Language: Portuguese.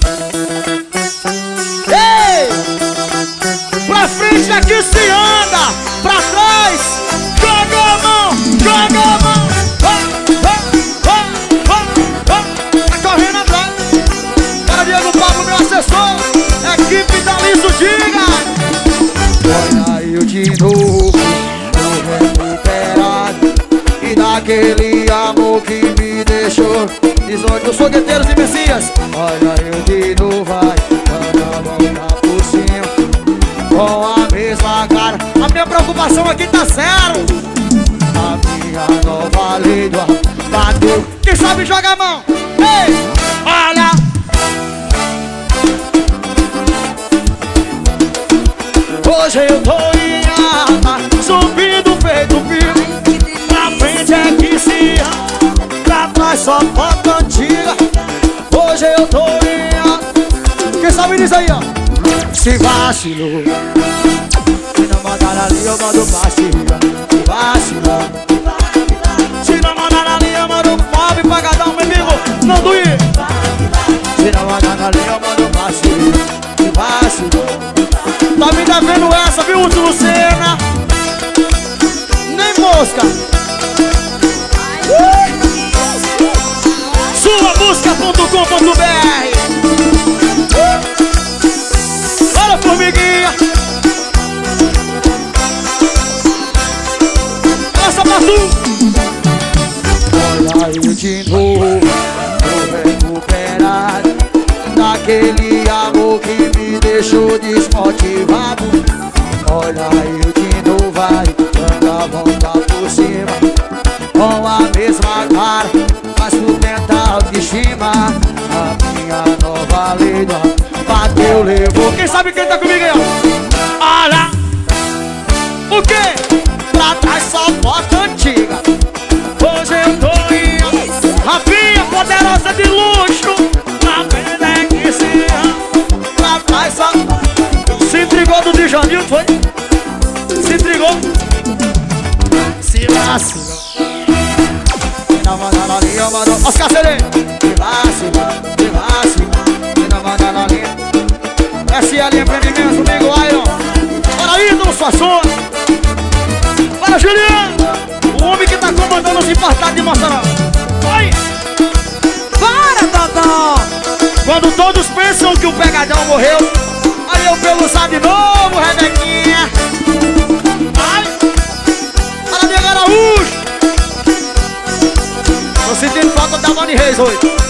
Ei! Pra frente é que se anda, pra trás joga a mão, joga a mão. Tá correndo atrás. Cara, Diego Pablo, meu assessor. Equipe da Liso, diga. Olha eu de novo, tô recuperado. E daquele amor que me deixou. Diz onde os fogueteiros e Messias. Olha eu de novo, vai dando a volta por cima com a mesma cara. A minha preocupação aqui tá zero. A minha nova lei do bateu. Quem sabe joga a mão. Ei, olha. Hoje eu tô em alta, subindo feito filme. Pra frente é que se ama, pra trás só foto antiga. Hoje eu tô em alta. Quem sabe disso aí, ó. Se vacilou, se não mandar ali eu mando pastilha. Se vacilou, se não mandar ali eu mando pobre pagadão, meu amigo, não doer. Se não mandar ali eu mando pastilha. Se vacilou. Tá me devendo essa, viu, Lucena? Nem mosca. Suamusca.com.br. Bora, formiguinha. Essa pra tu. Olha eu de novo, tô recuperado daquele amor que me deixou desmotivado. Olha eu de novo, vai dando a volta por cima com a mesma cara, mas sustenta a autoestima. A minha nova lei bateu, levou. Quem sabe quem tá comigo aí, ó? Olha o quê? Pra trás só foto antiga. Hoje eu tô em Rafinha, poderosa de luxo. A pena é que se ama, pra trás só. Se intrigou do Djanil, foi? Se intrigou. Se vacilou. Se não mandar na linha, mandou. Oscar Serê. Se vacilou, se vacilou. Se não mandar na linha. SL Empreendimentos, comigo, Iron. Bora, ídolo, sua sua. Bora, Juliano. O homem que tá comandando os importados de Mossoró. Vai. Para, Dodó. Quando todos pensam que o pegadão morreu, aí eu peluçar de novo, Rebequinha. Vai. Para, Diego Araújo. Tô sentindo falta da Mani Reis hoje.